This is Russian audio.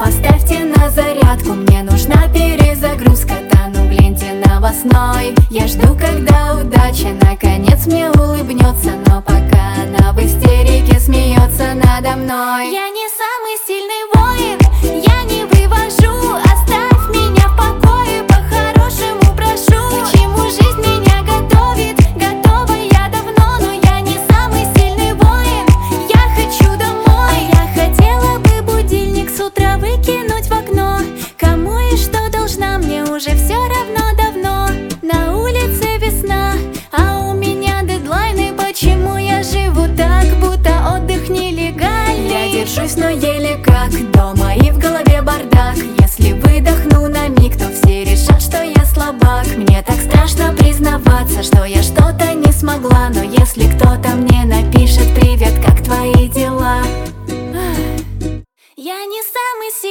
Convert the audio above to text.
поставьте на зарядку, мне нужна перезагрузка. Тону в ленте новостной. Я жду, когда удача наконец мне улыбнется, но пока она в истерике смеется надо мной. Я не самый сильный воин, я не вывожу. Оставь меня в покое, по-хорошему прошу. К чему жизнь меня готовит, готова я давно. Но я не самый сильный воин, я хочу домой. Я хотела бы будильник с утра выкинуть в окно. Кому и что должна, мне уже все равно давно. На улице весна, а у меня дедлайны. Почему я живу так, будто отдых нелегальный? Я держусь, но еле как дома, и в голове бардак. Если выдохну на миг, то все решат, что я слабак. Мне так страшно признаваться, что я что-то не смогла. Но если кто-то мне напишет: привет, как твои дела? Я не самый